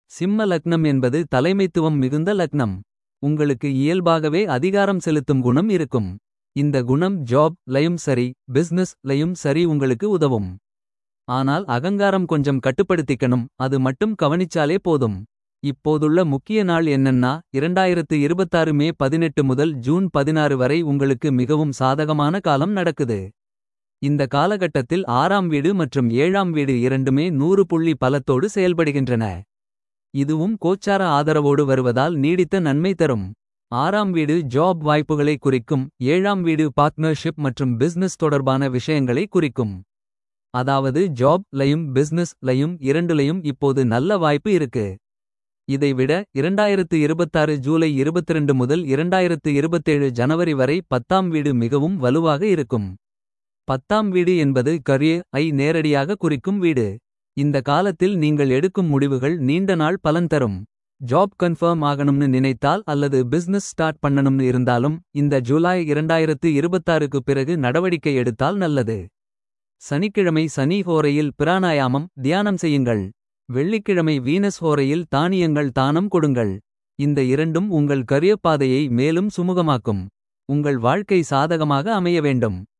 சிம்ம லக்னம் என்பது தலைமைத்துவம் மிகுந்த லக்னம். உங்களுக்கு இயல்பாகவே அதிகாரம் செலுத்தும் குணம் இருக்கும். இந்த குணம் ஜாப் லயும் சரி பிசினஸ் லயும் சரி உங்களுக்கு உதவும். ஆனால் அகங்காரம் கொஞ்சம் கட்டுப்படுத்திக்கணும், அது மட்டும் கவனிச்சாலே போதும். இப்போதுள்ள முக்கிய நாள் என்னன்னா 2026 மே 18 முதல் ஜூன் 16 வரை உங்களுக்கு மிகவும் சாதகமான காலம் நடக்குது. இந்த காலகட்டத்தில் 6ஆம் வீடு மற்றும் 7ஆம் வீடு இரண்டுமே 100 புள்ளி பலத்தோடு செயல்படுகின்றன. இதுவும் கோச்சார ஆதரவோடு வருவதால் நீடித்த நன்மை தரும். 6ஆம் வீடு ஜாப் வாய்ப்புகளை குறிக்கும், 7ஆம் வீடு பார்ட்னர்ஷிப் மற்றும் பிசினஸ் தொடர்பான விஷயங்களை குறிக்கும். அதாவது ஜாப் லயும் பிசினஸ் லயும் இரண்டுலயும் இப்போது நல்ல வாய்ப்பு இருக்கு. இதைவிட 2026 ஜூலை 22 முதல் 2027 ஜனவரி வரை 10ஆம் வீடு மிகவும் வலுவாக இருக்கும். 10ஆம் வீடு என்பது கரியர் ஐ நேரடியாக குறிக்கும் வீடு. இந்த காலத்தில் நீங்கள் எடுக்கும் முடிவுகள் நீண்ட நாள் பலன் தரும். ஜாப் கன்ஃபர்ம் ஆகணும்னு நினைத்தால் அல்லது பிசினஸ் ஸ்டார்ட் பண்ணணும்னு இருந்தாலும் இந்த ஜூலை 2026க்கு பிறகு நடவடிக்கை எடுத்தால் நல்லது. சனிக்கிழமை சனி ஹோரையில் பிராணாயாமம் தியானம் செய்யுங்கள். வெள்ளிக்கிழமை வீனஸ் ஹோரையில் தானியங்கள் தானம் கொடுங்கள். இந்த இரண்டும் உங்கள் கரியர் பாதையை மேலும் சுமுகமாக்கும். உங்கள் வாழ்க்கை சாதகமாக அமைய வேண்டும்.